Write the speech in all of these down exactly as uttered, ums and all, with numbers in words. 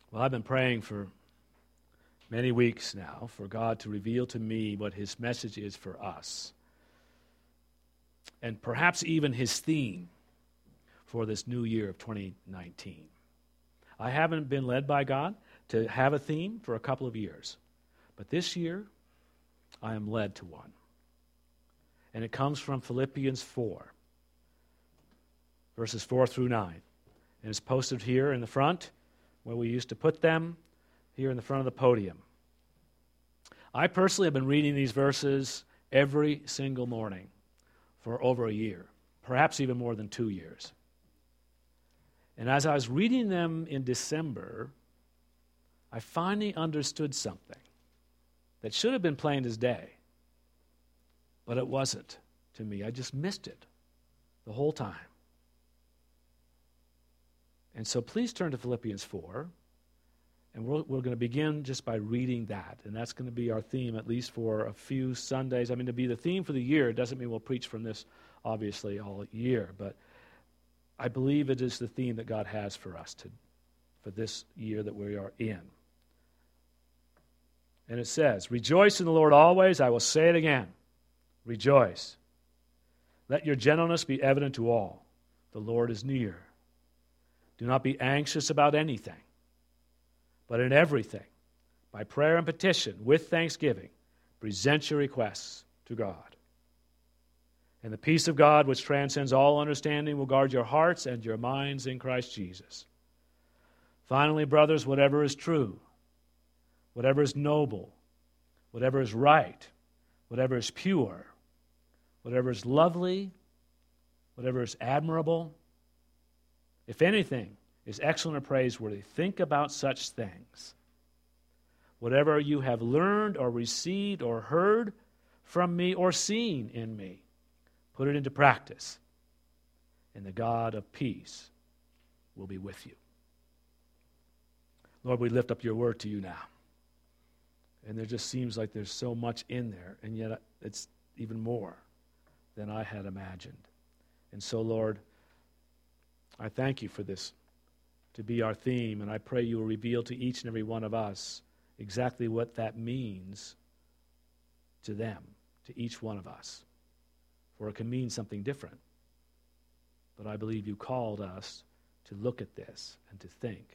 Well, I've been praying for many weeks now for God to reveal to me what his message is for us, and perhaps even his theme for this new year of twenty nineteen. I haven't been led by God to have a theme for a couple of years, but this year I am led to one. And it comes from Philippians four, verses four through nine. And it's posted here in the front, where we used to put them, here in the front of the podium. I personally have been reading these verses every single morning for over a year, perhaps even more than two years. And as I was reading them in December, I finally understood something that should have been plain as day, but it wasn't to me. I just missed it the whole time. And so please turn to Philippians four, and we're, we're going to begin just by reading that. And that's going to be our theme, at least for a few Sundays. I mean, to be the theme for the year doesn't mean we'll preach from this, obviously, all year. But I believe it is the theme that God has for us to, for this year that we are in. And it says, "Rejoice in the Lord always. I will say it again. Rejoice. Let your gentleness be evident to all. The Lord is near. Do not be anxious about anything, but in everything, by prayer and petition, with thanksgiving, present your requests to God. And the peace of God, which transcends all understanding, will guard your hearts and your minds in Christ Jesus. Finally, brothers, whatever is true, whatever is noble, whatever is right, whatever is pure, whatever is lovely, whatever is admirable, if anything is excellent or praiseworthy, think about such things. Whatever you have learned or received or heard from me or seen in me, put it into practice, and the God of peace will be with you." Lord, we lift up your word to you now. And there just seems like there's so much in there, and yet it's even more than I had imagined. And so, Lord, I thank you for this to be our theme, and I pray you will reveal to each and every one of us exactly what that means to them, to each one of us. For it can mean something different. But I believe you called us to look at this and to think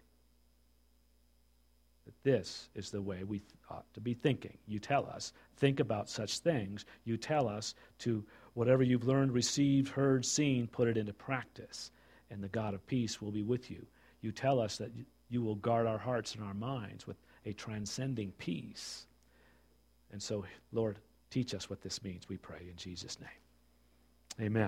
that this is the way we ought to be thinking. You tell us, think about such things. You tell us to, whatever you've learned, received, heard, seen, put it into practice. And the God of peace will be with you. You tell us that you will guard our hearts and our minds with a transcending peace. And so, Lord, teach us what this means, we pray in Jesus' name. Amen.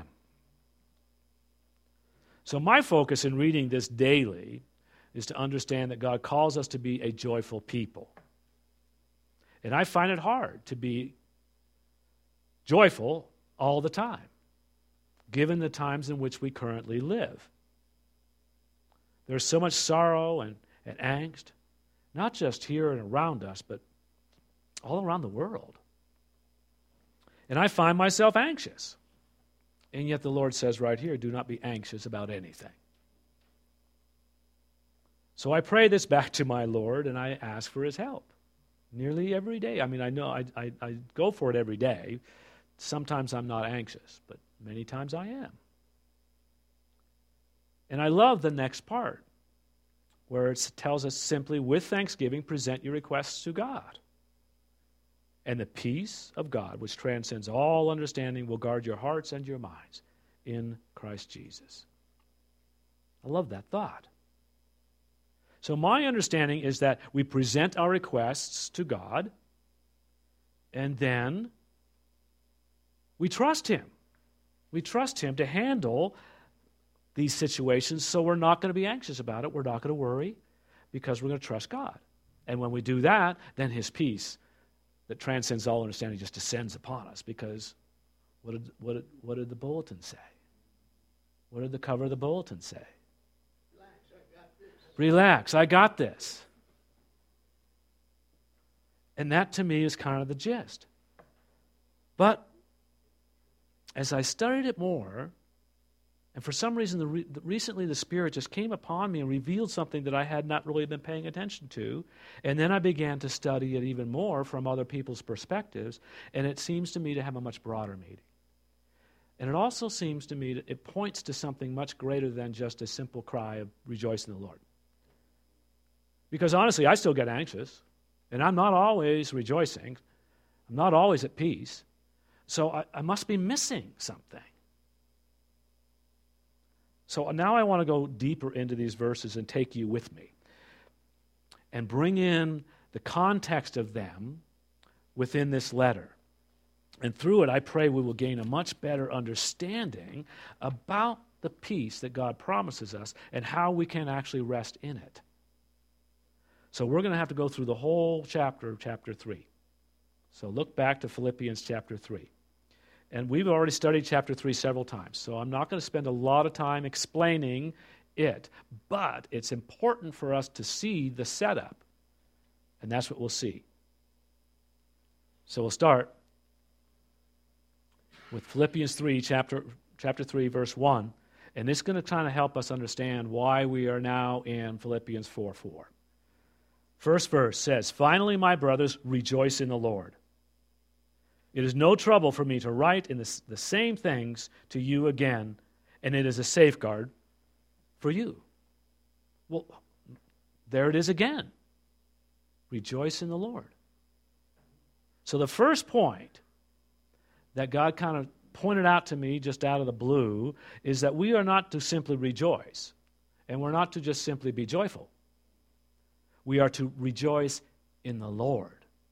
So my focus in reading this daily is to understand that God calls us to be a joyful people. And I find it hard to be joyful all the time, given the times in which we currently live. There's so much sorrow and, and angst, not just here and around us, but all around the world. And I find myself anxious. And yet the Lord says right here, do not be anxious about anything. So I pray this back to my Lord, and I ask for his help nearly every day. I mean, I know I, I, I go for it every day. Sometimes I'm not anxious, but many times I am. And I love the next part, where it tells us simply, with thanksgiving, present your requests to God. And the peace of God, which transcends all understanding, will guard your hearts and your minds in Christ Jesus. I love that thought. So my understanding is that we present our requests to God, and then we trust him. We trust him to handle these situations, so we're not going to be anxious about it. We're not going to worry, because we're going to trust God. And when we do that, then his peace that transcends all understanding just descends upon us, because what did, what did, what did the bulletin say? What did the cover of the bulletin say? Relax, I got this. And that, to me, is kind of the gist. But as I studied it more, And for some reason, the re- recently the Spirit just came upon me and revealed something that I had not really been paying attention to. And then I began to study it even more from other people's perspectives, and it seems to me to have a much broader meaning. And it also seems to me that it points to something much greater than just a simple cry of rejoice in the Lord. Because honestly, I still get anxious, and I'm not always rejoicing. I'm not always at peace. So I, I must be missing something. So now I want to go deeper into these verses and take you with me and bring in the context of them within this letter. And through it, I pray we will gain a much better understanding about the peace that God promises us and how we can actually rest in it. So we're going to have to go through the whole chapter of chapter three. So look back to Philippians chapter three. And we've already studied chapter three several times, so I'm not going to spend a lot of time explaining it. But it's important for us to see the setup, and that's what we'll see. So we'll start with Philippians three, chapter, chapter three, verse one. And it's going to kind of help us understand why we are now in Philippians four four. First verse says, "Finally, my brothers, rejoice in the Lord. It is no trouble for me to write in the, the same things to you again, and it is a safeguard for you." Well, there it is again. Rejoice in the Lord. So the first point that God kind of pointed out to me just out of the blue is that we are not to simply rejoice, and we're not to just simply be joyful. We are to rejoice in the Lord.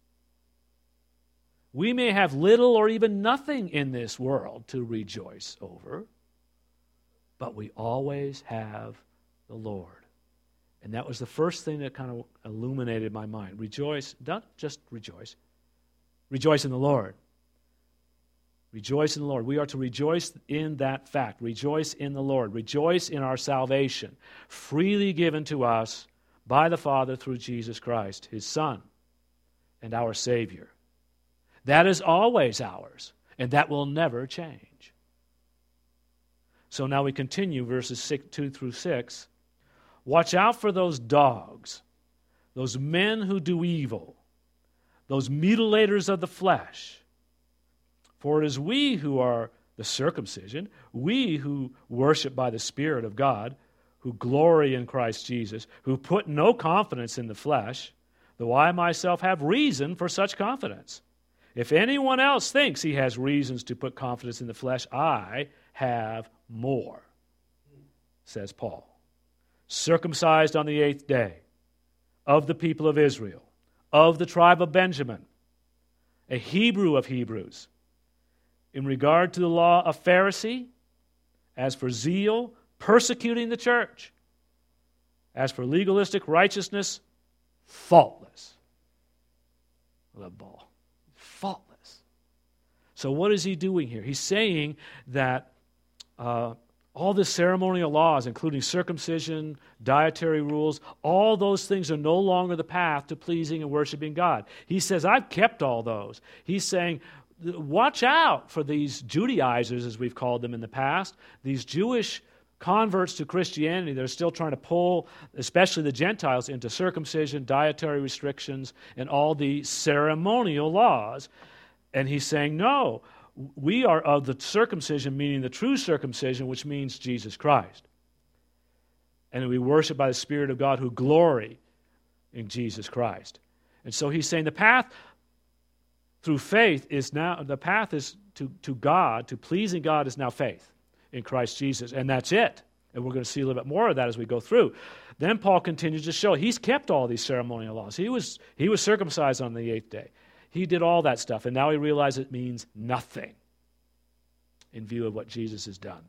We may have little or even nothing in this world to rejoice over, but we always have the Lord. And that was the first thing that kind of illuminated my mind. Rejoice, not just rejoice. Rejoice in the Lord. Rejoice in the Lord. We are to rejoice in that fact. Rejoice in the Lord. Rejoice in our salvation, freely given to us by the Father through Jesus Christ, His Son, and our Savior. That is always ours, and that will never change. So now we continue, verses six, two through six. "Watch out for those dogs, those men who do evil, those mutilators of the flesh. For it is we who are the circumcision, we who worship by the Spirit of God, who glory in Christ Jesus, who put no confidence in the flesh, though I myself have reason for such confidence. If anyone else thinks he has reasons to put confidence in the flesh, I have more," says Paul. "Circumcised on the eighth day, of the people of Israel, of the tribe of Benjamin, a Hebrew of Hebrews, in regard to the law, a Pharisee, as for zeal, persecuting the church, as for legalistic righteousness, faultless." The ball. Faultless. So what is he doing here? He's saying that uh, all the ceremonial laws, including circumcision, dietary rules, all those things are no longer the path to pleasing and worshiping God. He says, I've kept all those. He's saying, watch out for these Judaizers, as we've called them in the past, these Jewish converts to Christianity. They're still trying to pull, especially the Gentiles, into circumcision, dietary restrictions, and all the ceremonial laws. And he's saying, no, we are of the circumcision, meaning the true circumcision, which means Jesus Christ. And we worship by the Spirit of God who glory in Jesus Christ. And so he's saying the path through faith is now, the path is to, to God, to pleasing God is now faith in Christ Jesus. And that's it. And we're going to see a little bit more of that as we go through. Then Paul continues to show he's kept all these ceremonial laws. He was, he was circumcised on the eighth day. He did all that stuff. And now he realizes it means nothing in view of what Jesus has done.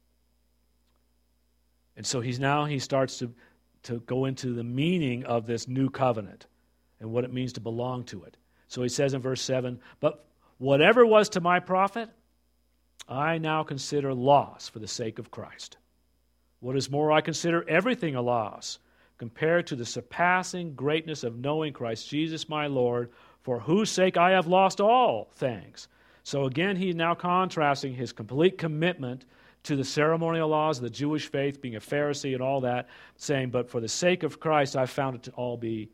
And so he's now he starts to, to go into the meaning of this new covenant and what it means to belong to it. So he says in verse seven, "But whatever was to my profit, I now consider loss for the sake of Christ. What is more, I consider everything a loss compared to the surpassing greatness of knowing Christ Jesus my Lord, for whose sake I have lost all things." So again, he's now contrasting his complete commitment to the ceremonial laws of the Jewish faith, being a Pharisee and all that, saying, but for the sake of Christ, I found it to all be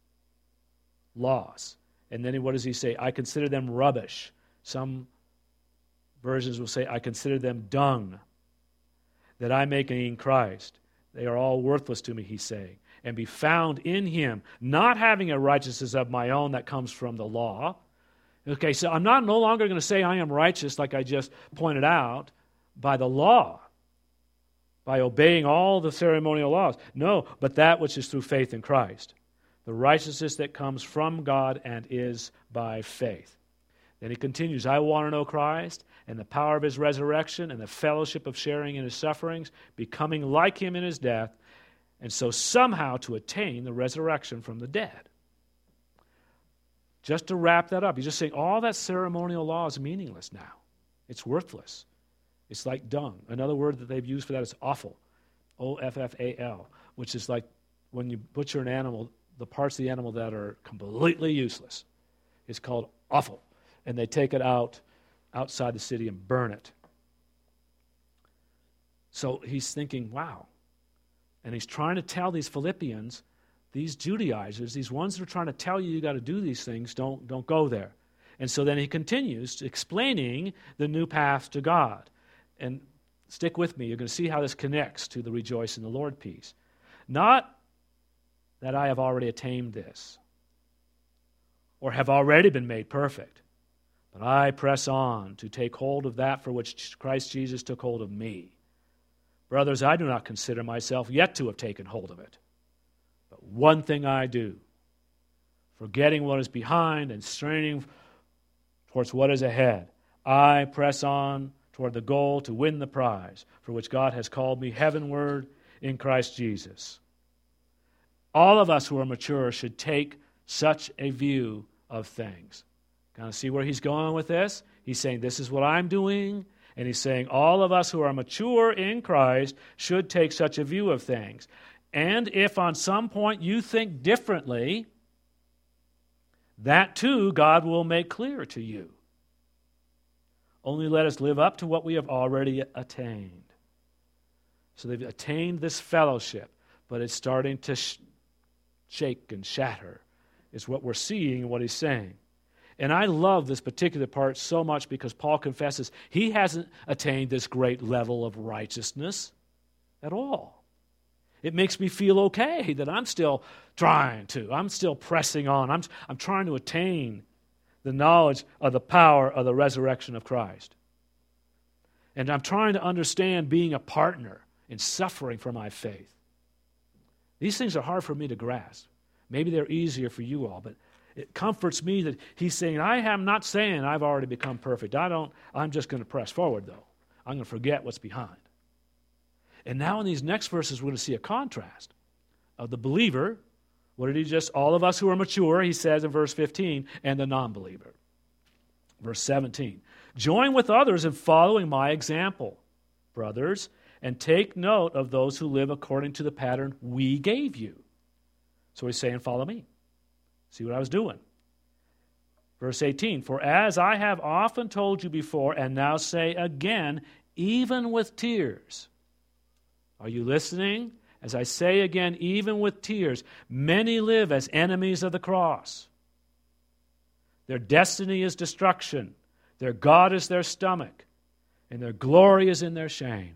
laws. And then what does he say? I consider them rubbish. Some versions will say, I consider them dung, that I may gain Christ. They are all worthless to me, he's saying, and be found in him, not having a righteousness of my own that comes from the law. Okay, so I'm not no longer going to say I am righteous, like I just pointed out, by the law, by obeying all the ceremonial laws. No, but that which is through faith in Christ, the righteousness that comes from God and is by faith. Then he continues, I want to know Christ and the power of his resurrection and the fellowship of sharing in his sufferings, becoming like him in his death, and so somehow to attain the resurrection from the dead. Just to wrap that up, he's just saying all that ceremonial law is meaningless now. It's worthless. It's like dung. Another word that they've used for that is offal, O F F A L, which is like when you butcher an animal, the parts of the animal that are completely useless. It's called offal. And they take it out outside the city and burn it. So he's thinking, wow. And he's trying to tell these Philippians, these Judaizers, these ones that are trying to tell you you got to do these things, don't, don't go there. And so then he continues explaining the new path to God. And stick with me, you're going to see how this connects to the rejoice in the Lord piece. Not that I have already attained this or have already been made perfect, but I press on to take hold of that for which Christ Jesus took hold of me. Brothers, I do not consider myself yet to have taken hold of it. But one thing I do, forgetting what is behind and straining towards what is ahead, I press on toward the goal to win the prize for which God has called me heavenward in Christ Jesus. All of us who are mature should take such a view of things. Kind of see where he's going with this? He's saying, this is what I'm doing. And he's saying, all of us who are mature in Christ should take such a view of things. And if on some point you think differently, that too God will make clear to you. Only let us live up to what we have already attained. So they've attained this fellowship, but it's starting to sh- shake and shatter, is what we're seeing and what he's saying. And I love this particular part so much because Paul confesses he hasn't attained this great level of righteousness at all. It makes me feel okay that I'm still trying to. I'm still pressing on. I'm, I'm trying to attain the knowledge of the power of the resurrection of Christ. And I'm trying to understand being a partner in suffering for my faith. These things are hard for me to grasp. Maybe they're easier for you all, but it comforts me that he's saying, I am not saying I've already become perfect. I don't, I'm just going to press forward, though. I'm going to forget what's behind. And now in these next verses, we're going to see a contrast of the believer. What did he just, all of us who are mature, he says in verse fifteen, and the non-believer. Verse seventeen, join with others in following my example, brothers, and take note of those who live according to the pattern we gave you. So he's saying, follow me. See what I was doing. Verse eighteen, for as I have often told you before, and now say again, even with tears. Are you listening? As I say again, even with tears, many live as enemies of the cross. Their destiny is destruction. Their God is their stomach, and their glory is in their shame.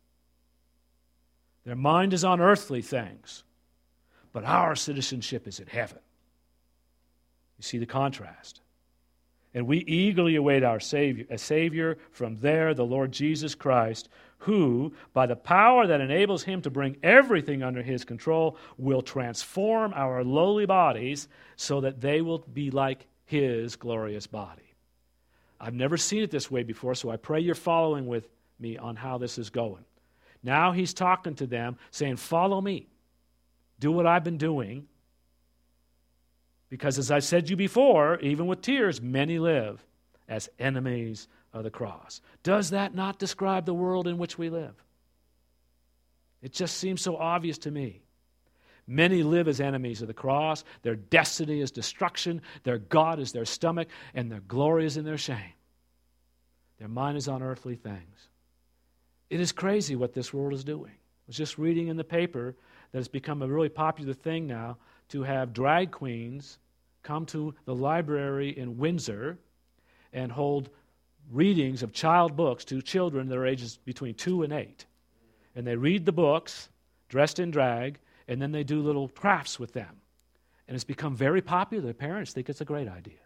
Their mind is on earthly things, but our citizenship is in heaven. You see the contrast. And we eagerly await our Savior, a Savior from there, the Lord Jesus Christ, who, by the power that enables him to bring everything under his control, will transform our lowly bodies so that they will be like his glorious body. I've never seen it this way before, so I pray you're following with me on how this is going. Now he's talking to them, saying, follow me. Do what I've been doing. Because as I said to you before, even with tears, many live as enemies of the cross. Does that not describe the world in which we live? It just seems so obvious to me. Many live as enemies of the cross. Their destiny is destruction. Their God is their stomach, and their glory is in their shame. Their mind is on earthly things. It is crazy what this world is doing. I was just reading in the paper that it's become a really popular thing now to have drag queens come to the library in Windsor and hold readings of child books to children that are ages between two and eight. And they read the books, dressed in drag, and then they do little crafts with them. And it's become very popular. Parents think it's a great idea.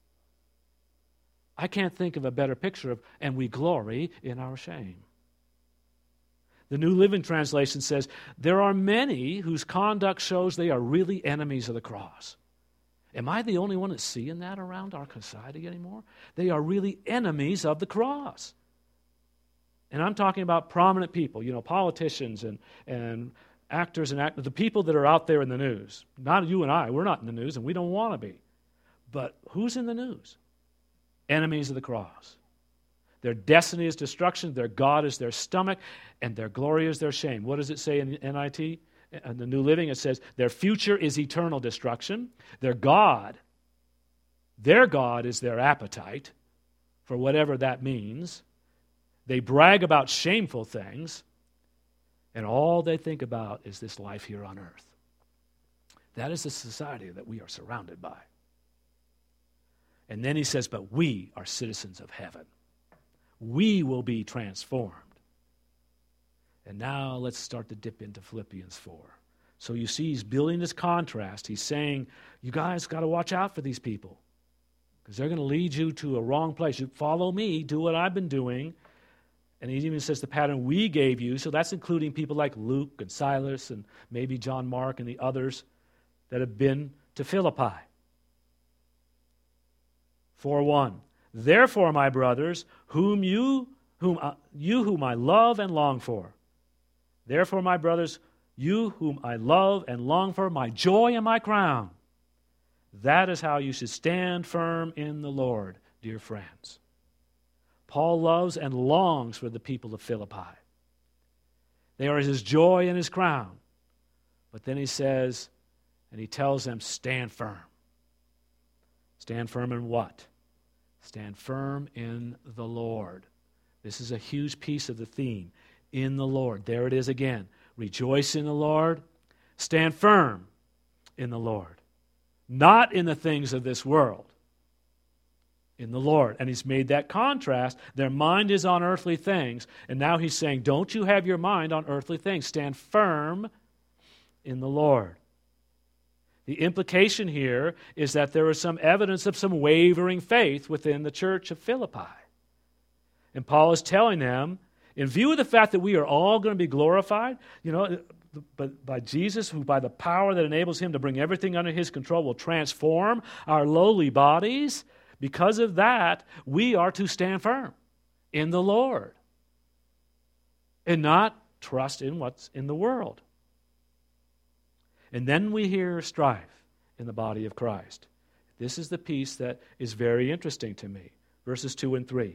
I can't think of a better picture of, and we glory in our shame. The New Living Translation says, there are many whose conduct shows they are really enemies of the cross. Am I the only one that's seeing that around our society anymore? They are really enemies of the cross. And I'm talking about prominent people, you know, politicians and, and actors and actors, the people that are out there in the news. Not you and I. We're not in the news, and we don't want to be. But who's in the news? Enemies of the cross. Their destiny is destruction, their God is their stomach, and their glory is their shame. What does it say in N I T? In the New Living, it says, their future is eternal destruction. Their God, their God is their appetite, for whatever that means. They brag about shameful things, and all they think about is this life here on earth. That is the society that we are surrounded by. And then he says, but we are citizens of heaven. We will be transformed. And now let's start to dip into Philippians four. So you see, he's building this contrast. He's saying, you guys got to watch out for these people because they're going to lead you to a wrong place. You follow me, do what I've been doing. And he even says the pattern we gave you. So that's including people like Luke and Silas and maybe John Mark and the others that have been to Philippi. four one. Therefore, my brothers, whom you whom uh, you whom I love and long for. Therefore, my brothers, you whom I love and long for, my joy and my crown. That is how you should stand firm in the Lord, dear friends. Paul loves and longs for the people of Philippi. They are his joy and his crown. But then he says, and he tells them, stand firm. Stand firm in what? Stand firm in the Lord. This is a huge piece of the theme. In the Lord. There it is again. Rejoice in the Lord. Stand firm in the Lord. Not in the things of this world. In the Lord. And he's made that contrast. Their mind is on earthly things. And now he's saying, don't you have your mind on earthly things. Stand firm in the Lord. The implication here is that there is some evidence of some wavering faith within the church of Philippi. And Paul is telling them, in view of the fact that we are all going to be glorified, you know, but by Jesus, who by the power that enables him to bring everything under his control will transform our lowly bodies, because of that, we are to stand firm in the Lord and not trust in what's in the world. And then we hear strife in the body of Christ. This is the piece that is very interesting to me. Verses two and three.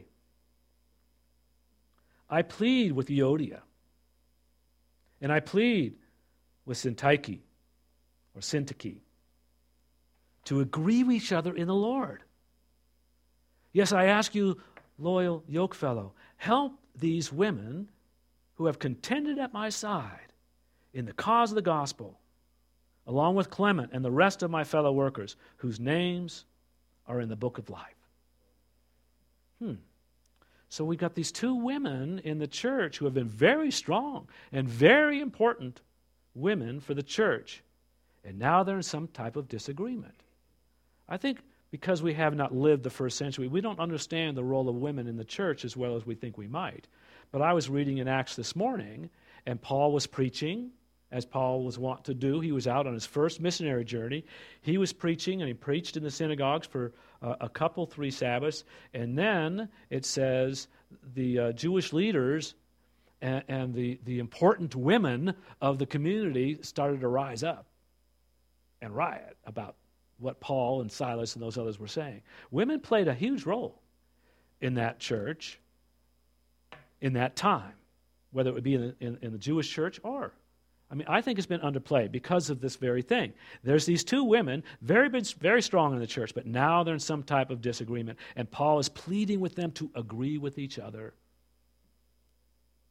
I plead with Euodia, and I plead with Syntyche, or Syntyche, to agree with each other in the Lord. Yes, I ask you, loyal yokefellow, help these women who have contended at my side in the cause of the gospel, along with Clement and the rest of my fellow workers, whose names are in the book of life. Hmm. So we've got these two women in the church who have been very strong and very important women for the church. And now they're in some type of disagreement. I think because we have not lived the first century, we don't understand the role of women in the church as well as we think we might. But I was reading in Acts this morning, and Paul was preaching, as Paul was wont to do. He was out on his first missionary journey. He was preaching, and he preached in the synagogues for uh, a couple, three Sabbaths. And then it says the uh, Jewish leaders and, and the, the important women of the community started to rise up and riot about what Paul and Silas and those others were saying. Women played a huge role in that church in that time, whether it would be in the, in, in the Jewish church or I mean, I think it's been underplayed because of this very thing. There's these two women, very, very strong in the church, but now they're in some type of disagreement, and Paul is pleading with them to agree with each other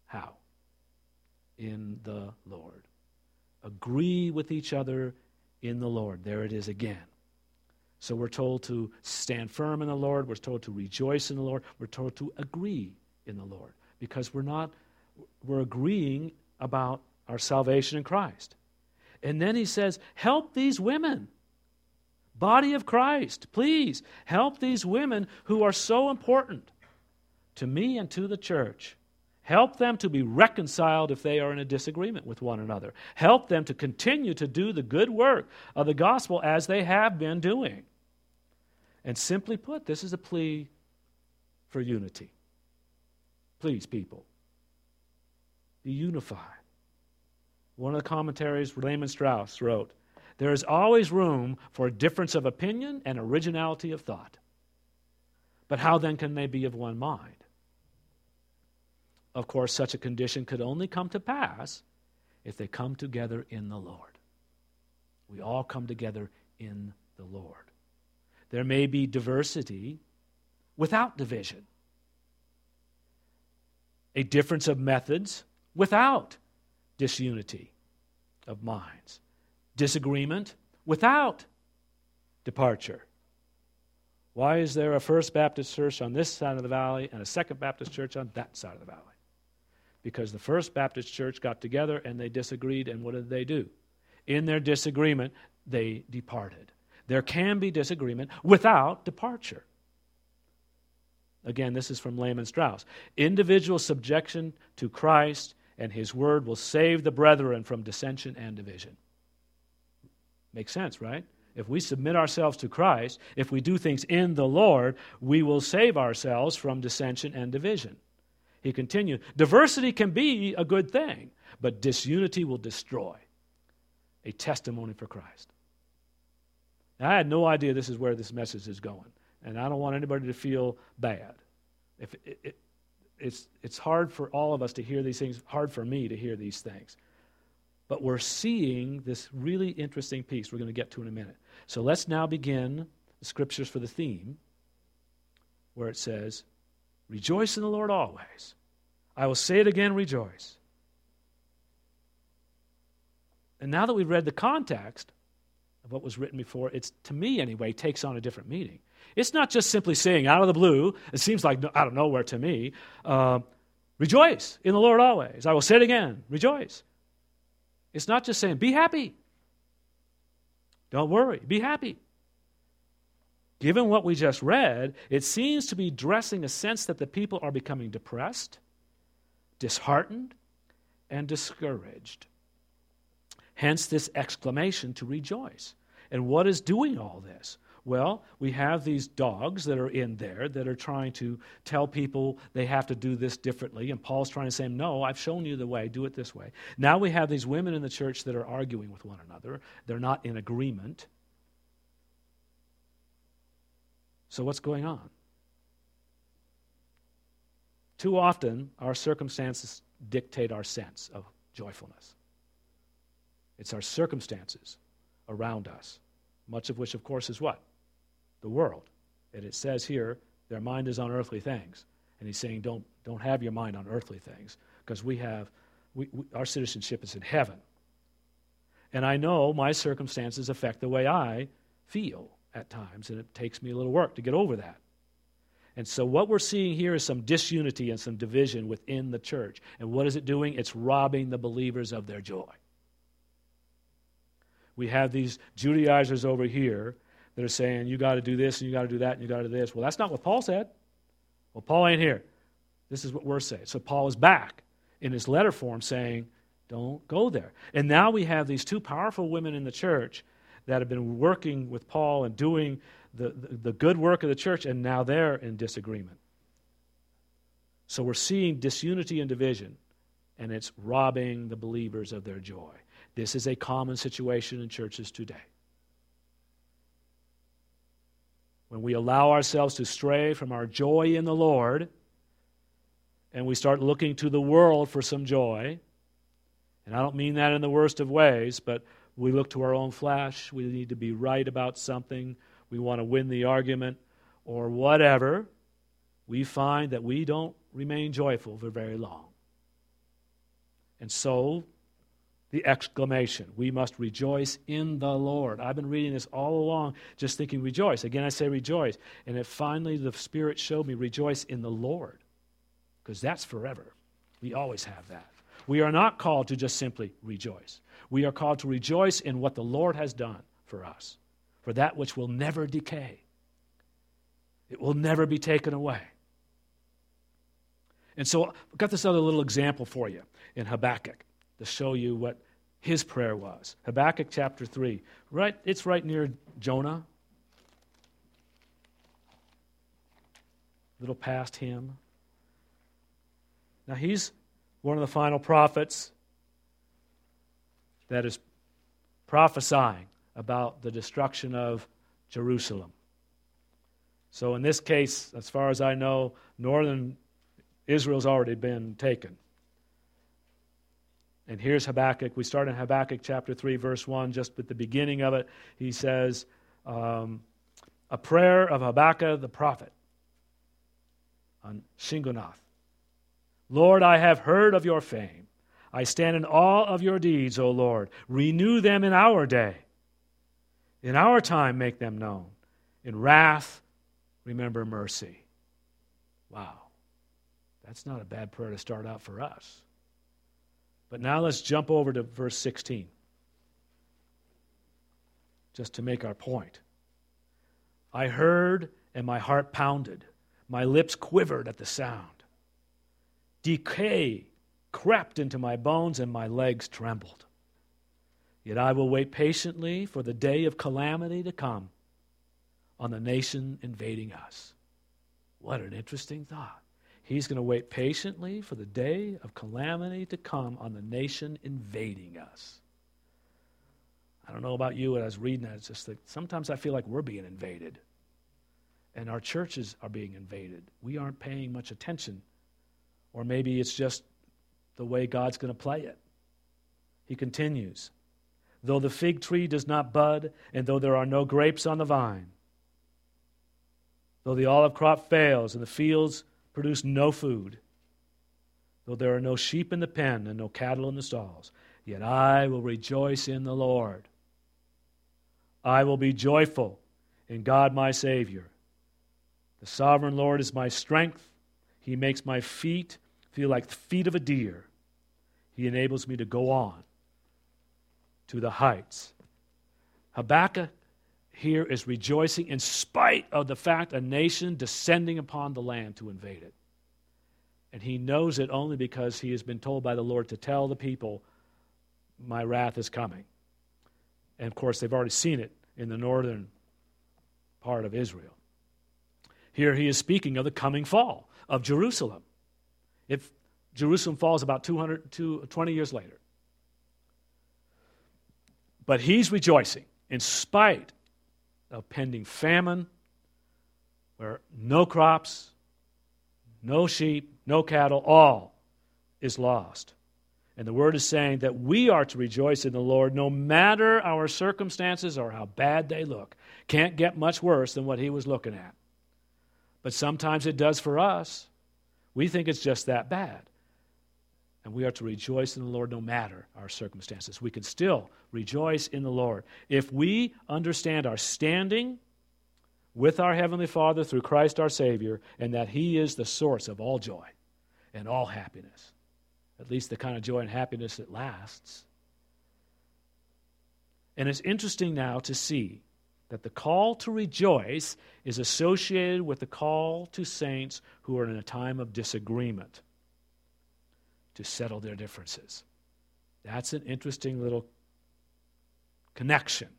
How? In the Lord. Agree with each other in the Lord. There it is again. So we're told to stand firm in the Lord. We're told to rejoice in the Lord. We're told to agree in the Lord, because we're not, we're agreeing about our salvation in Christ. And then he says, help these women. Body of Christ, please help these women who are so important to me and to the church. Help them to be reconciled if they are in a disagreement with one another. Help them to continue to do the good work of the gospel as they have been doing. And simply put, this is a plea for unity. Please, people, be unified. One of the commentaries, Lehman Strauss wrote, there is always room for a difference of opinion and originality of thought. But how then can they be of one mind? Of course, such a condition could only come to pass if they come together in the Lord. We all come together in the Lord. There may be diversity without division. A difference of methods without disunity of minds. Disagreement without departure. Why is there a First Baptist church on this side of the valley and a Second Baptist church on that side of the valley? Because the First Baptist church got together and they disagreed, and what did they do? In their disagreement, they departed. There can be disagreement without departure. Again, this is from Lehman Strauss. Individual subjection to Christ and His Word will save the brethren from dissension and division. Makes sense, right? If we submit ourselves to Christ, if we do things in the Lord, we will save ourselves from dissension and division. He continued, diversity can be a good thing, but disunity will destroy a testimony for Christ. Now, I had no idea this is where this message is going, and I don't want anybody to feel bad. If it, it, it's, it's hard for all of us to hear these things, hard for me to hear these things. But we're seeing this really interesting piece we're going to get to in a minute. So let's now begin the scriptures for the theme, where it says, rejoice in the Lord always. I will say it again, rejoice. And now that we've read the context of what was written before, it's, to me anyway, takes on a different meaning. It's not just simply saying out of the blue, it seems like out of nowhere to me, uh, rejoice in the Lord always. I will say it again, rejoice. It's not just saying, be happy. Don't worry, be happy. Given what we just read, it seems to be addressing a sense that the people are becoming depressed, disheartened, and discouraged. Hence this exclamation to rejoice. And what is doing all this? Well, we have these dogs that are in there that are trying to tell people they have to do this differently. And Paul's trying to say, no, I've shown you the way. Do it this way. Now we have these women in the church that are arguing with one another. They're not in agreement. So what's going on? Too often, our circumstances dictate our sense of joyfulness. It's our circumstances around us, much of which, of course, is what? The world. And it says here, their mind is on earthly things. And he's saying, don't, don't have your mind on earthly things, because we have, we, we, our citizenship is in heaven. And I know my circumstances affect the way I feel at times, and it takes me a little work to get over that. And so what we're seeing here is some disunity and some division within the church. And what is it doing? It's robbing the believers of their joy. We have these Judaizers over here that are saying, you got to do this, and you got to do that, and you got to do this. Well, that's not what Paul said. Well, Paul ain't here. This is what we're saying. So Paul is back in his letter form saying, don't go there. And now we have these two powerful women in the church that have been working with Paul and doing the, the, the good work of the church, and now they're in disagreement. So we're seeing disunity and division, and it's robbing the believers of their joy. This is a common situation in churches today. When we allow ourselves to stray from our joy in the Lord, and we start looking to the world for some joy, and I don't mean that in the worst of ways, but we look to our own flesh, we need to be right about something, we want to win the argument, or whatever, we find that we don't remain joyful for very long. And so, the exclamation, we must rejoice in the Lord. I've been reading this all along, just thinking rejoice. Again, I say rejoice. And it finally, the Spirit showed me rejoice in the Lord, because that's forever. We always have that. We are not called to just simply rejoice. We are called to rejoice in what the Lord has done for us, for that which will never decay. It will never be taken away. And so I've got this other little example for you in Habakkuk to show you what his prayer was. Habakkuk chapter three. Right, it's right near Jonah. A little past him. Now he's one of the final prophets that is prophesying about the destruction of Jerusalem. So in this case, as far as I know, northern Israel's already been taken. And here's Habakkuk. We start in Habakkuk chapter three, verse one, just at the beginning of it. He says, um, a prayer of Habakkuk the prophet on Shingonath. Lord, I have heard of your fame. I stand in awe of your deeds, O Lord. Renew them in our day. In our time, make them known. In wrath, remember mercy. Wow. That's not a bad prayer to start out for us. But now let's jump over to verse sixteen, just to make our point. I heard and my heart pounded. My lips quivered at the sound. Decay crept into my bones and my legs trembled. Yet I will wait patiently for the day of calamity to come on the nation invading us. What an interesting thought. He's going to wait patiently for the day of calamity to come on the nation invading us. I don't know about you, when I was reading that, it's just that sometimes I feel like we're being invaded. And our churches are being invaded. We aren't paying much attention. Or maybe it's just the way God's going to play it. He continues, though the fig tree does not bud, and though there are no grapes on the vine, though the olive crop fails, and the fields produce no food, though there are no sheep in the pen and no cattle in the stalls, yet I will rejoice in the Lord. I will be joyful in God my Savior. The sovereign Lord is my strength. He makes my feet feel like the feet of a deer. He enables me to go on to the heights. Habakkuk here is rejoicing in spite of the fact a nation descending upon the land to invade it. And he knows it only because he has been told by the Lord to tell the people, my wrath is coming. And of course, they've already seen it in the northern part of Israel. Here he is speaking of the coming fall of Jerusalem. If Jerusalem falls about two hundred twenty years later. But he's rejoicing in spite of pending famine, where no crops, no sheep, no cattle, all is lost. And the word is saying that we are to rejoice in the Lord no matter our circumstances or how bad they look. Can't get much worse than what he was looking at. But sometimes it does for us. We think it's just that bad. And we are to rejoice in the Lord no matter our circumstances. We can still rejoice in the Lord. If we understand our standing with our Heavenly Father through Christ our Savior, and that He is the source of all joy and all happiness, at least the kind of joy and happiness that lasts. And it's interesting now to see that the call to rejoice is associated with the call to saints who are in a time of disagreement to settle their differences. That's an interesting little connection.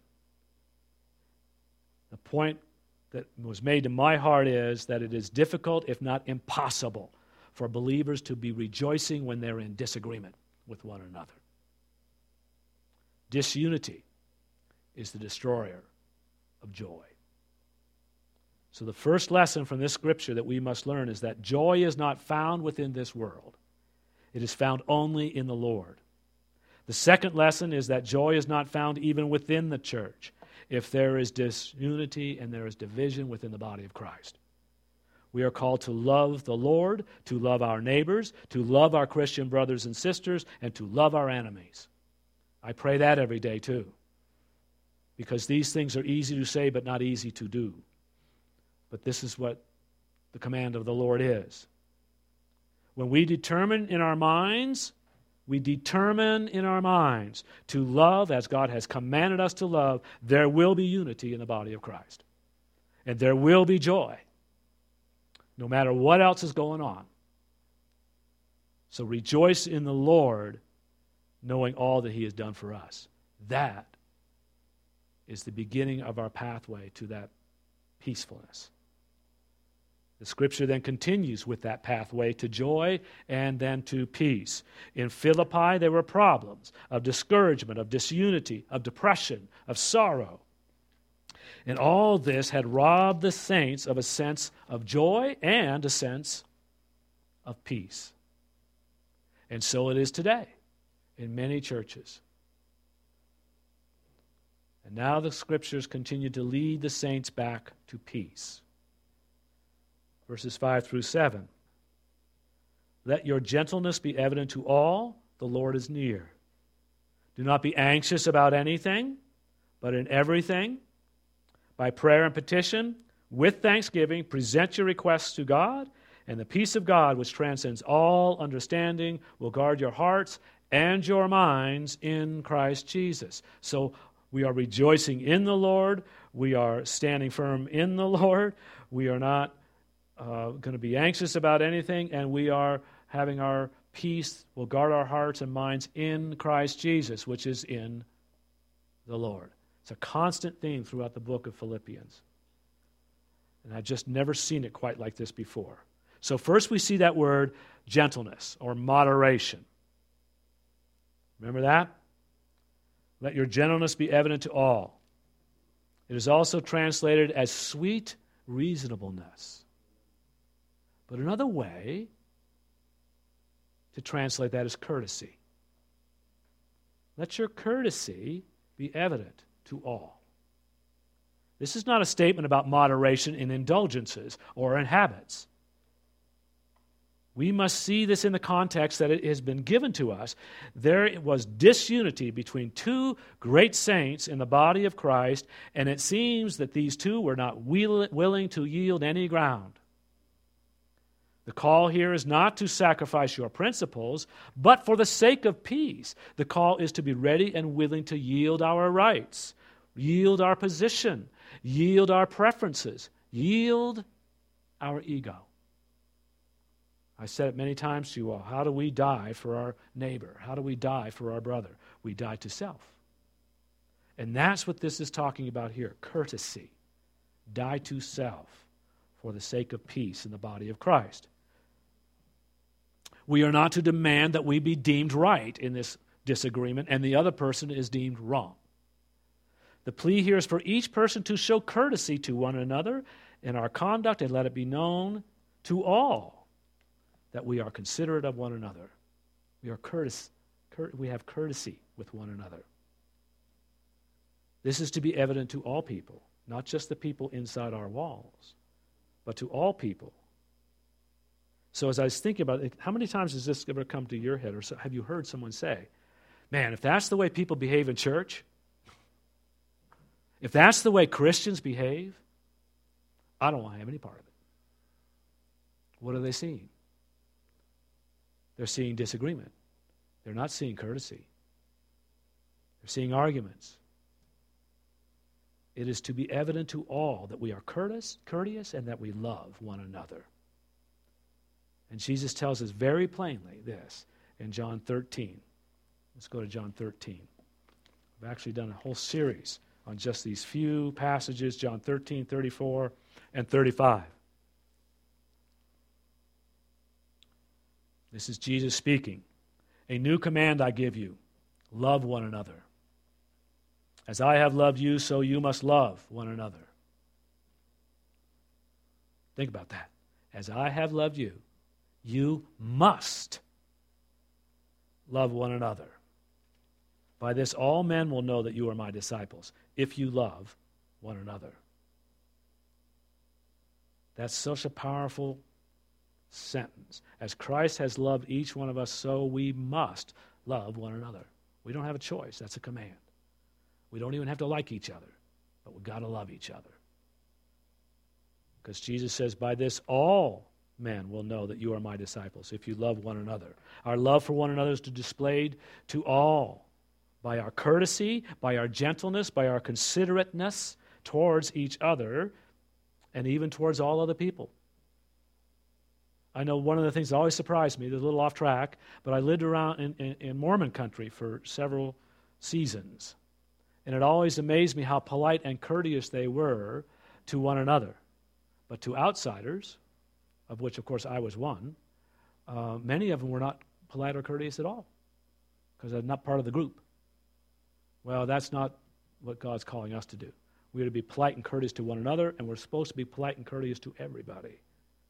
The point that was made to my heart is that it is difficult, if not impossible, for believers to be rejoicing when they're in disagreement with one another. Disunity is the destroyer of joy. So the first lesson from this scripture that we must learn is that joy is not found within this world. It is found only in the Lord. The second lesson is that joy is not found even within the church if there is disunity and there is division within the body of Christ. We are called to love the Lord, to love our neighbors, to love our Christian brothers and sisters, and to love our enemies. I pray that every day too, because these things are easy to say but not easy to do. But this is what the command of the Lord is. When we determine in our minds, we determine in our minds to love as God has commanded us to love, there will be unity in the body of Christ. And there will be joy, no matter what else is going on. So rejoice in the Lord, knowing all that He has done for us. That is the beginning of our pathway to that peacefulness. The Scripture then continues with that pathway to joy and then to peace. In Philippi, there were problems of discouragement, of disunity, of depression, of sorrow. And all this had robbed the saints of a sense of joy and a sense of peace. And so it is today in many churches. And now the Scriptures continue to lead the saints back to peace. Verses five through seven. Let your gentleness be evident to all, the Lord is near. Do not be anxious about anything, but in everything, by prayer and petition, with thanksgiving, present your requests to God, and the peace of God, which transcends all understanding, will guard your hearts and your minds in Christ Jesus. So we are rejoicing in the Lord. We are standing firm in the Lord. We are not uh, going to be anxious about anything, and we are having our peace, will guard our hearts and minds in Christ Jesus, which is in the Lord. It's a constant theme throughout the book of Philippians. And I've just never seen it quite like this before. So first we see that word gentleness or moderation. Remember that? Let your gentleness be evident to all. It is also translated as sweet reasonableness. But another way to translate that is courtesy. Let your courtesy be evident to all. This is not a statement about moderation in indulgences or in habits. We must see this in the context that it has been given to us. There was disunity between two great saints in the body of Christ, and it seems that these two were not willing to yield any ground. The call here is not to sacrifice your principles, but for the sake of peace. The call is to be ready and willing to yield our rights, yield our position, yield our preferences, yield our ego. I said it many times to you all. How do we die for our neighbor? How do we die for our brother? We die to self. And that's what this is talking about here, courtesy. Die to self for the sake of peace in the body of Christ. We are not to demand that we be deemed right in this disagreement and the other person is deemed wrong. The plea here is for each person to show courtesy to one another in our conduct, and let it be known to all that we are considerate of one another. We are courteous, cur- we have courtesy with one another. This is to be evident to all people, not just the people inside our walls, but to all people. So as I was thinking about it, how many times has this ever come to your head, or have you heard someone say, man, if that's the way people behave in church, if that's the way Christians behave, I don't want to have any part of it. What are they seeing? They're seeing disagreement. They're not seeing courtesy. They're seeing arguments. It is to be evident to all that we are courteous, courteous and that we love one another. And Jesus tells us very plainly this in John thirteen. Let's go to John thirteen. I've actually done a whole series on just these few passages, John thirteen, thirty-four, and thirty-five. This is Jesus speaking. A new command I give you, love one another. As I have loved you, so you must love one another. Think about that. As I have loved you, you must love one another. By this all men will know that you are my disciples, if you love one another. That's such a powerful sentence. As Christ has loved each one of us, so we must love one another. We don't have a choice. That's a command. We don't even have to like each other, but we've got to love each other. Because Jesus says, by this all men will know that you are my disciples, if you love one another. Our love for one another is displayed to all by our courtesy, by our gentleness, by our considerateness towards each other, and even towards all other people. I know one of the things that always surprised me, they're a little off track, but I lived around in, in, in Mormon country for several seasons. And it always amazed me how polite and courteous they were to one another. But to outsiders, of which, of course, I was one, uh, many of them were not polite or courteous at all because they're not part of the group. Well, that's not what God's calling us to do. We are to be polite and courteous to one another, and we're supposed to be polite and courteous to everybody.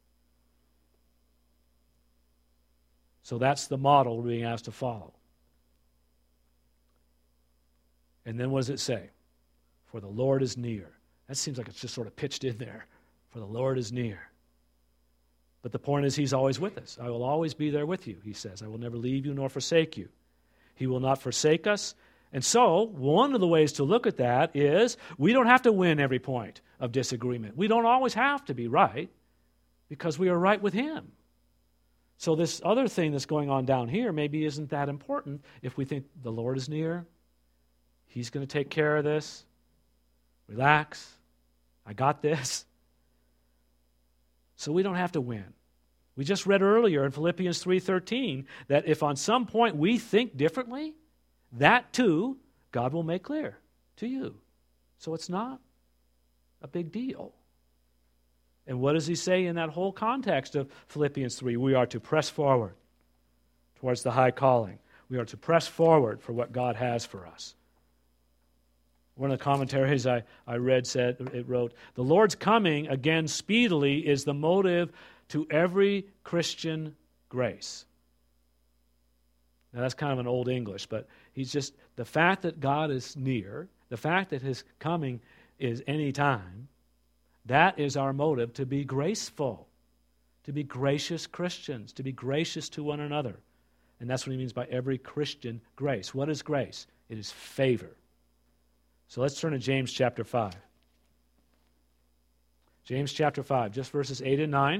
So that's the model we're being asked to follow. And then what does it say? For the Lord is near. That seems like it's just sort of pitched in there. For the Lord is near. But the point is, he's always with us. I will always be there with you, he says. I will never leave you nor forsake you. He will not forsake us. And so, one of the ways to look at that is we don't have to win every point of disagreement. We don't always have to be right because we are right with him. So this other thing that's going on down here maybe isn't that important if we think the Lord is near. He's going to take care of this. Relax. I got this. So we don't have to win. We just read earlier in Philippians three thirteen that if on some point we think differently, that too God will make clear to you. So it's not a big deal. And what does he say in that whole context of Philippians three? We are to press forward towards the high calling. We are to press forward for what God has for us. One of the commentaries I, I read said, it wrote, the Lord's coming again speedily is the motive to every Christian grace. Now that's kind of an old English, but he's just, the fact that God is near, the fact that his coming is any time, that is our motive to be graceful, to be gracious Christians, to be gracious to one another. And that's what he means by every Christian grace. What is grace? It is favor. So let's turn to James chapter five. James chapter five, just verses eight and nine.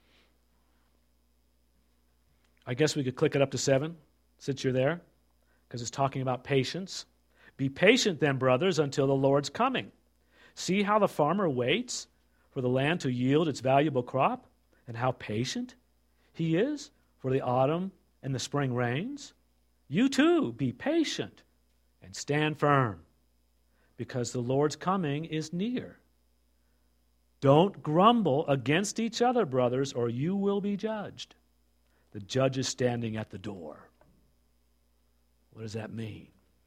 I guess we could click it up to seven, since you're there, because it's talking about patience. Be patient then, brothers, until the Lord's coming. See how the farmer waits for the land to yield its valuable crop, and how patient he is for the autumn and the spring rains. You too, be patient and stand firm, because the Lord's coming is near. Don't grumble against each other, brothers, or you will be judged. The judge is standing at the door. What does that mean?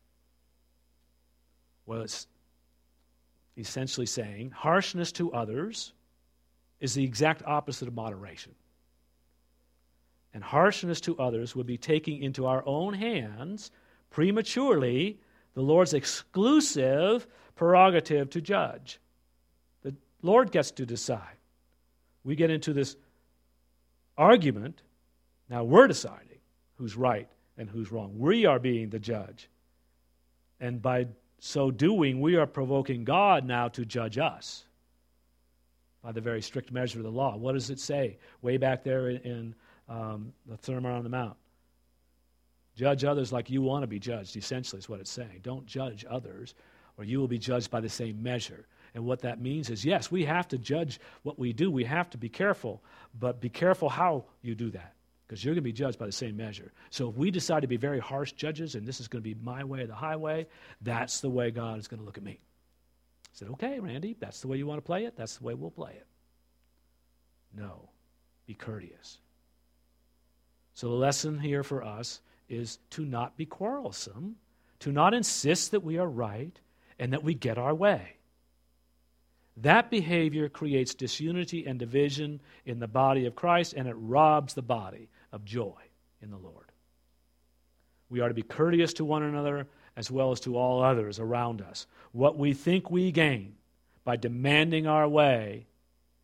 Well, it's essentially saying harshness to others is the exact opposite of moderation. And harshness to others would be taking into our own hands prematurely the Lord's exclusive prerogative to judge. The Lord gets to decide. We get into this argument. Now we're deciding who's right and who's wrong. We are being the judge. And by so doing, we are provoking God now to judge us by the very strict measure of the law. What does it say way back there in, in um, the Sermon on the Mount? Judge others like you want to be judged, essentially is what it's saying. Don't judge others, or you will be judged by the same measure. And what that means is, yes, we have to judge what we do. We have to be careful, but be careful how you do that, because you're going to be judged by the same measure. So if we decide to be very harsh judges, and this is going to be my way or the highway, that's the way God is going to look at me. I said, okay, Randy, that's the way you want to play it? That's the way we'll play it. No, be courteous. So the lesson here for us is to not be quarrelsome, to not insist that we are right and that we get our way. That behavior creates disunity and division in the body of Christ, and it robs the body of joy in the Lord. We are to be courteous to one another as well as to all others around us. What we think we gain by demanding our way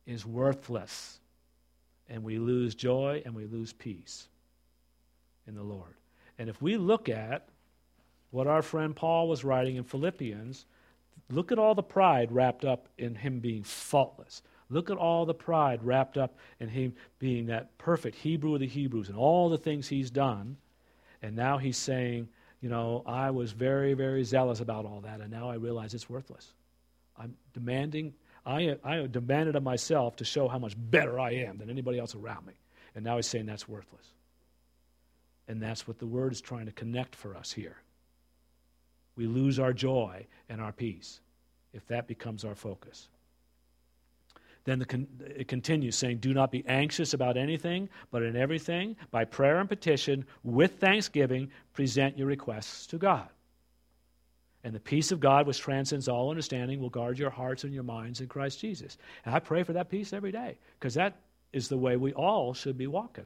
is worthless. And we lose joy and we lose peace in the Lord. And if we look at what our friend Paul was writing in Philippians, look at all the pride wrapped up in him being faultless. Look at all the pride wrapped up in him being that perfect Hebrew of the Hebrews and all the things he's done. And now he's saying, you know, I was very, very zealous about all that, and now I realize it's worthless. I'm demanding, I, I demanded of myself to show how much better I am than anybody else around me. And now he's saying that's worthless. And that's what the Word is trying to connect for us here. We lose our joy and our peace if that becomes our focus. Then the con- it continues saying, do not be anxious about anything, but in everything, by prayer and petition, with thanksgiving, present your requests to God. And the peace of God, which transcends all understanding, will guard your hearts and your minds in Christ Jesus. And I pray for that peace every day, because that is the way we all should be walking.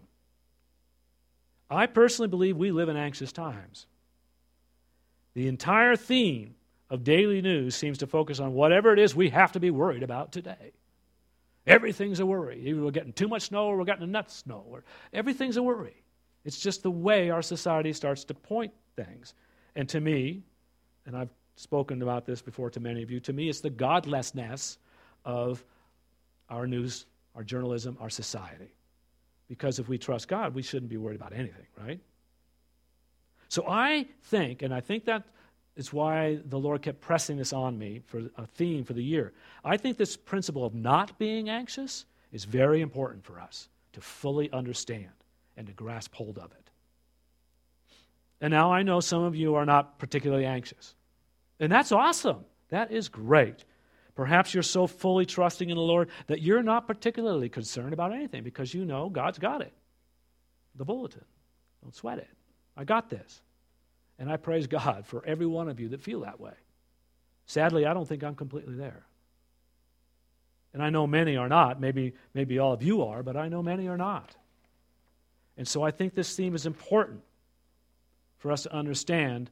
I personally believe we live in anxious times. The entire theme of daily news seems to focus on whatever it is we have to be worried about today. Everything's a worry. Either we're getting too much snow or we're getting enough snow. Or everything's a worry. It's just the way our society starts to point things. And to me, and I've spoken about this before to many of you, to me it's the godlessness of our news, our journalism, our society. Because if we trust God, we shouldn't be worried about anything, right? So I think, and I think that is why the Lord kept pressing this on me for a theme for the year. I think this principle of not being anxious is very important for us to fully understand and to grasp hold of it. And now I know some of you are not particularly anxious. And that's awesome. That is great. Perhaps you're so fully trusting in the Lord that you're not particularly concerned about anything because you know God's got it. The bulletin. Don't sweat it. I got this. And I praise God for every one of you that feel that way. Sadly, I don't think I'm completely there. And I know many are not. Maybe, maybe all of you are, but I know many are not. And so I think this theme is important for us to understand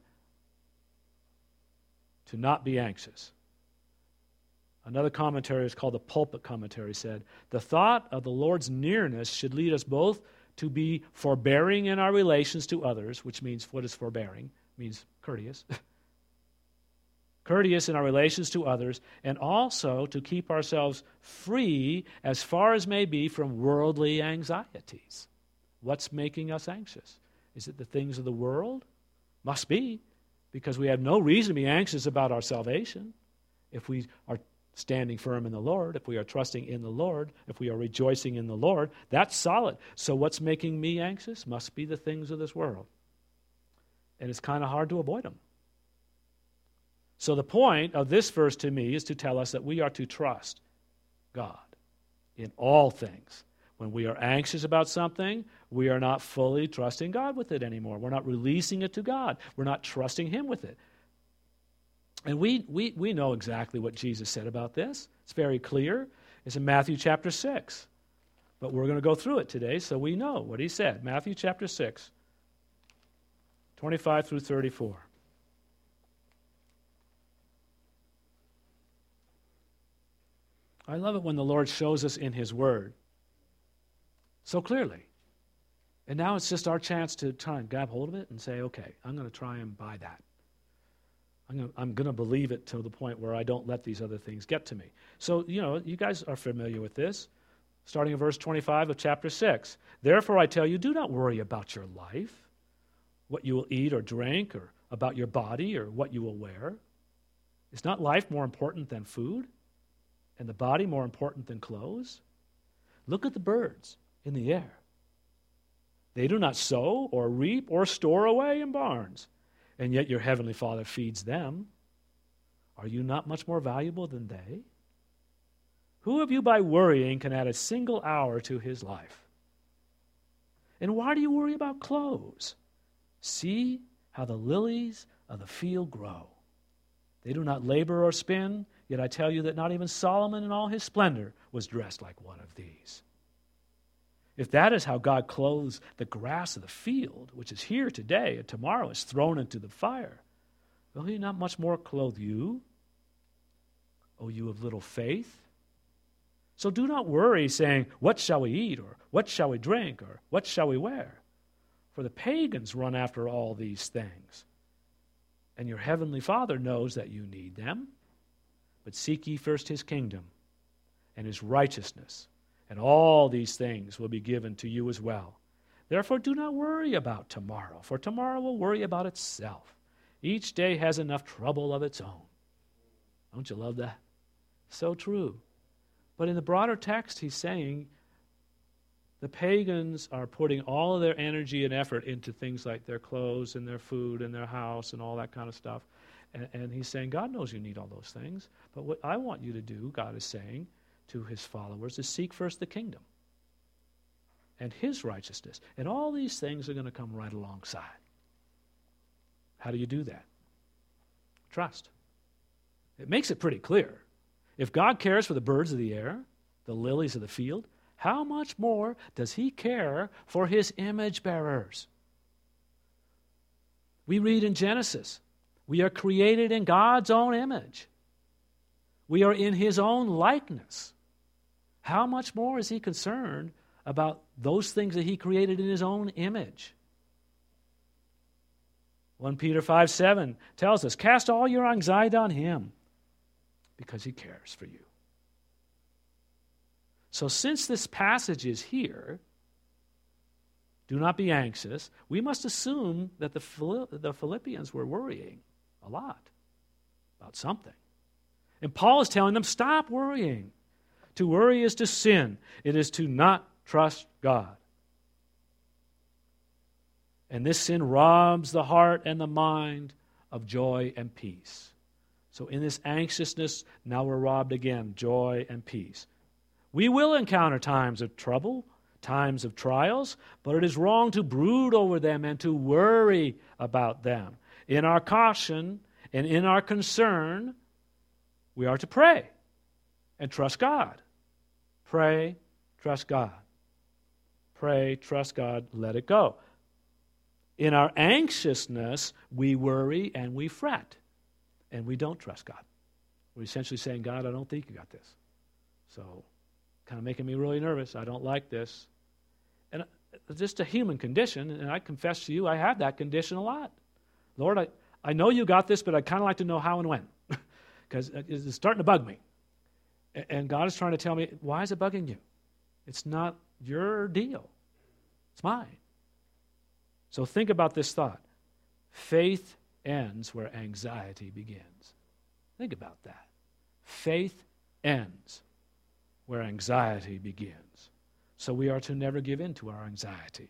to not be anxious. Another commentary is called the Pulpit Commentary, said, the thought of the Lord's nearness should lead us both to be forbearing in our relations to others, which means, what is forbearing? It means courteous. Courteous in our relations to others, and also to keep ourselves free as far as may be from worldly anxieties. What's making us anxious? Is it the things of the world? Must be, because we have no reason to be anxious about our salvation. If we are standing firm in the Lord, if we are trusting in the Lord, if we are rejoicing in the Lord, that's solid. So what's making me anxious? Must be the things of this world. And it's kind of hard to avoid them. So the point of this verse to me is to tell us that we are to trust God in all things. When we are anxious about something, we are not fully trusting God with it anymore. We're not releasing it to God. We're not trusting Him with it. And we, we, we know exactly what Jesus said about this. It's very clear. It's in Matthew chapter six. But we're going to go through it today so we know what He said. Matthew chapter six, twenty-five through thirty-four. I love it when the Lord shows us in His Word so clearly. And now it's just our chance to try and grab hold of it and say, okay, I'm going to try and buy that. I'm going, to, I'm going to believe it to the point where I don't let these other things get to me. So, you know, you guys are familiar with this. Starting in verse twenty-five of chapter six. Therefore I tell you, do not worry about your life, what you will eat or drink, or about your body or what you will wear. Is not life more important than food, and the body more important than clothes? Look at the birds in the air. They do not sow or reap or store away in barns, and yet your heavenly Father feeds them. Are you not much more valuable than they? Who of you by worrying can add a single hour to his life? And why do you worry about clothes? See how the lilies of the field grow. They do not labor or spin, yet I tell you that not even Solomon in all his splendor was dressed like one of these. If that is how God clothes the grass of the field, which is here today and tomorrow is thrown into the fire, will He not much more clothe you, O you of little faith? So do not worry, saying, what shall we eat, or what shall we drink, or what shall we wear? For the pagans run after all these things. And your heavenly Father knows that you need them. But seek ye first his kingdom and his righteousness, and all these things will be given to you as well. Therefore do not worry about tomorrow, for tomorrow will worry about itself. Each day has enough trouble of its own. Don't you love that? So true. But in the broader text, he's saying the pagans are putting all of their energy and effort into things like their clothes and their food and their house and all that kind of stuff. And, and he's saying, God knows you need all those things. But what I want you to do, God is saying to his followers, is seek first the kingdom and his righteousness. And all these things are going to come right alongside. How do you do that? Trust. It makes it pretty clear. If God cares for the birds of the air, the lilies of the field, how much more does he care for his image bearers? We read in Genesis, we are created in God's own image. We are in his own likeness. How much more is he concerned about those things that he created in his own image? First Peter five seven tells us, cast all your anxiety on him because he cares for you. So since this passage is here, do not be anxious, we must assume that the Philipp- the Philippians were worrying a lot about something. And Paul is telling them, stop worrying. To worry is to sin. It is to not trust God. And this sin robs the heart and the mind of joy and peace. So in this anxiousness, now we're robbed again, joy and peace. We will encounter times of trouble, times of trials, but it is wrong to brood over them and to worry about them. In our caution and in our concern, we are to pray and trust God. Pray, trust God. Pray, trust God, let it go. In our anxiousness, we worry and we fret, and we don't trust God. We're essentially saying, God, I don't think you got this. So, kind of making me really nervous. I don't like this. And it's just a human condition, and I confess to you, I have that condition a lot. Lord, I, I know you got this, but I'd kind of like to know how and when, because it's starting to bug me. And God is trying to tell me, why is it bugging you? It's not your deal. It's mine. So think about this thought. Faith ends where anxiety begins. Think about that. Faith ends where anxiety begins. So we are to never give in to our anxiety.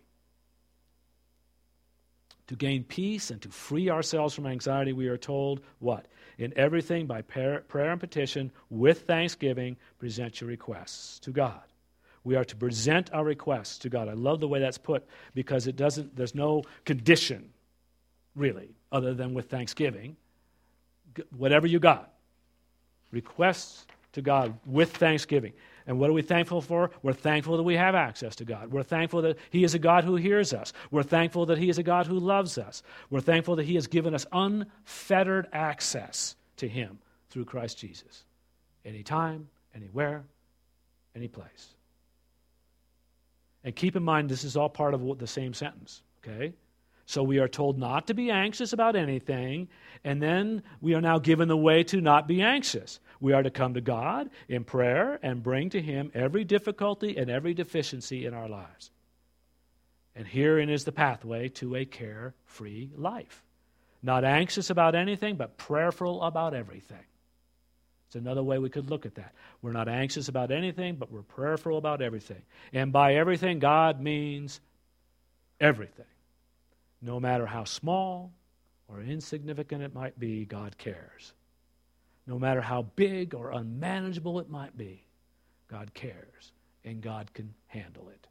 To gain peace and to free ourselves from anxiety, we are told what? In everything by prayer and petition, with thanksgiving, present your requests to God. We are to present our requests to God. I love the way that's put because it doesn't, there's no condition, really, other than with thanksgiving. Whatever you got, requests to God with thanksgiving. And what are we thankful for? We're thankful that we have access to God. We're thankful that he is a God who hears us. We're thankful that he is a God who loves us. We're thankful that he has given us unfettered access to him through Christ Jesus. Anytime, anywhere, any place. And keep in mind, this is all part of the same sentence, okay? So we are told not to be anxious about anything, and then we are now given the way to not be anxious. We are to come to God in prayer and bring to him every difficulty and every deficiency in our lives. And herein is the pathway to a care-free life. Not anxious about anything, but prayerful about everything. It's another way we could look at that. We're not anxious about anything, but we're prayerful about everything. And by everything, God means everything. No matter how small or insignificant it might be, God cares. No matter how big or unmanageable it might be, God cares, and God can handle it.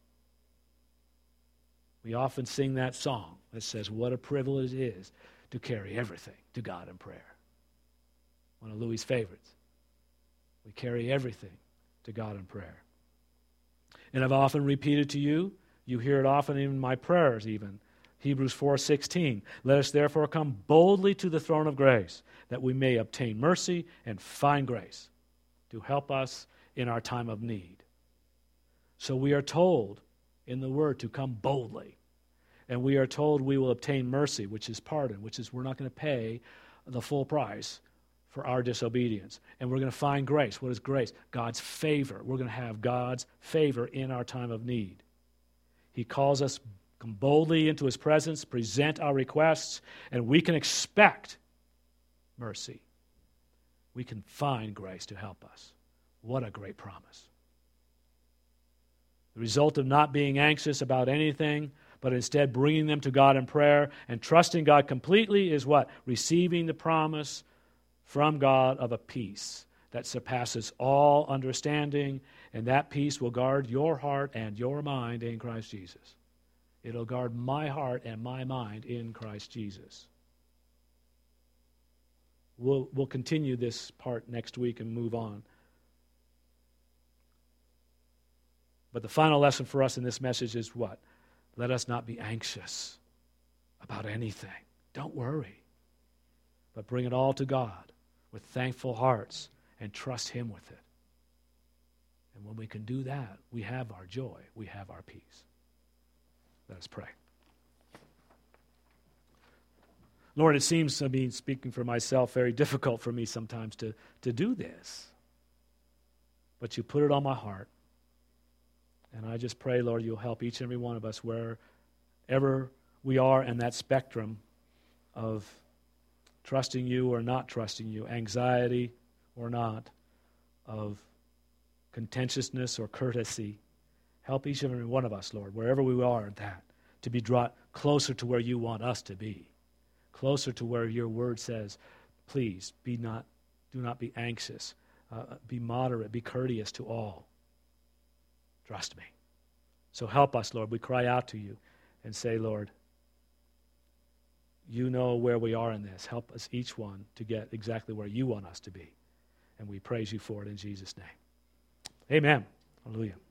We often sing that song that says, what a privilege it is to carry everything to God in prayer. One of Louis' favorites. We carry everything to God in prayer. And I've often repeated to you, you hear it often in my prayers even, Hebrews four sixteen, let us therefore come boldly to the throne of grace, that we may obtain mercy and find grace to help us in our time of need. So we are told in the Word to come boldly. And we are told we will obtain mercy, which is pardon, which is we're not going to pay the full price for our disobedience. And we're going to find grace. What is grace? God's favor. We're going to have God's favor in our time of need. He calls us come boldly into His presence, present our requests, and we can expect mercy. We can find grace to help us. What a great promise. The result of not being anxious about anything, but instead bringing them to God in prayer and trusting God completely is what? Receiving the promise from God of a peace that surpasses all understanding, and that peace will guard your heart and your mind in Christ Jesus. It'll guard my heart and my mind in Christ Jesus. We'll, we'll continue this part next week and move on. But the final lesson for us in this message is what? Let us not be anxious about anything. Don't worry. But bring it all to God with thankful hearts and trust Him with it. And when we can do that, we have our joy. We have our peace. Let us pray. Lord, it seems, I mean, speaking for myself, very difficult for me sometimes to, to do this. But you put it on my heart. And I just pray, Lord, you'll help each and every one of us wherever we are in that spectrum of trusting you or not trusting you, anxiety or not, of contentiousness or courtesy. Help each and every one of us, Lord, wherever we are in that, to be brought closer to where you want us to be, closer to where your word says, please be not, do not be anxious, uh, be moderate, be courteous to all. Trust me. So help us, Lord. We cry out to you and say, Lord, you know where we are in this. Help us each one to get exactly where you want us to be. And we praise you for it in Jesus' name. Amen. Hallelujah.